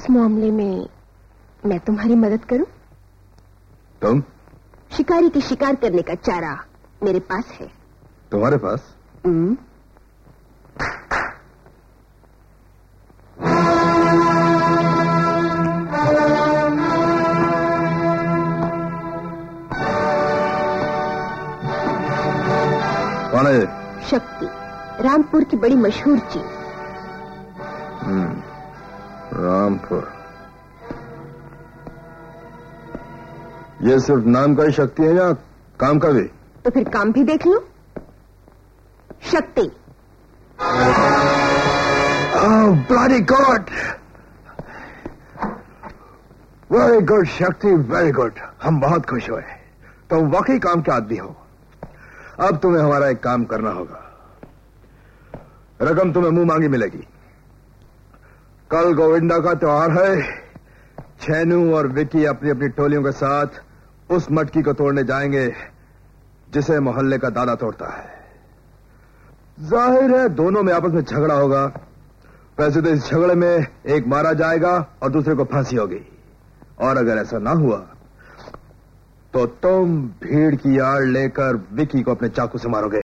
इस मामले में मैं तुम्हारी मदद करूं? तुम? शिकारी के शिकार करने का चारा मेरे पास है। तुम्हारे पास? कौन है? शक्ति, रामपुर की बड़ी मशहूर चीज। रामपुर। ये सिर्फ नाम का ही शक्ति है या काम का भी? तो फिर काम भी देख लो। Shakti. Bloody god! Very good Shakti, very good. हम बहुत खुश हुए। तुम वाकई काम के आदमी हो। अब तुम्हें हमारा एक काम करना होगा। रकम तुम्हें मुंह मांगी मिलेगी। कल गोविंदा का त्योहार है। छेनू और विकी अपनी अपनी टोलियों के साथ उस मटकी को तोड़ने जाएंगे जिसे मोहल्ले का दादा तोड़ता है। जाहिर है दोनों में आपस में झगड़ा होगा। वैसे तो इस झगड़े में एक मारा जाएगा और दूसरे को फांसी होगी। और अगर ऐसा ना हुआ तो तुम भीड़ की आड़ लेकर विकी को अपने चाकू से मारोगे।